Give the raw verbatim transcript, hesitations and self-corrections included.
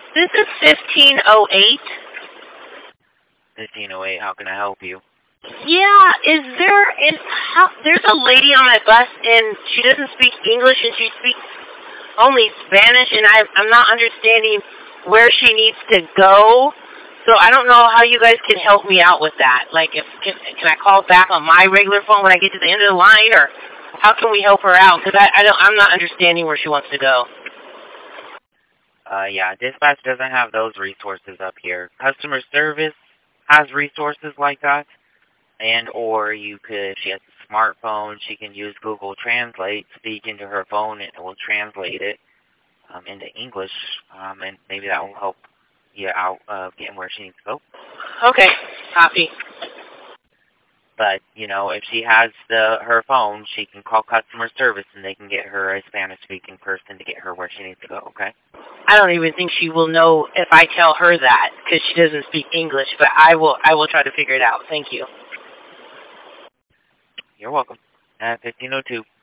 This is fifteen oh eight. fifteen oh eight, how can I help you? Yeah, is there, in, how, there's a lady on my bus, and she doesn't speak English, and she speaks only Spanish, and I, I'm not understanding where she needs to go. So I don't know how you guys can help me out with that. Like, if can, can I call back on my regular phone when I get to the end of the line, or how can we help her out? Because I, I don't, I'm not understanding where she wants to go. Uh, yeah, dispatch doesn't have those resources up here. Customer service has resources like that, and or you could, if she has a smartphone, she can use Google Translate, speak into her phone, and it will translate it um, into English, um, and maybe that will help you out uh, getting where she needs to go. Okay, copy. But, you know, if she has the her phone, she can call customer service, and they can get her a Spanish-speaking person to get her where she needs to go, okay? I don't even think she will know if I tell her that, because she doesn't speak English, but I will, I will try to figure it out. Thank you. You're welcome. At fifteen oh two.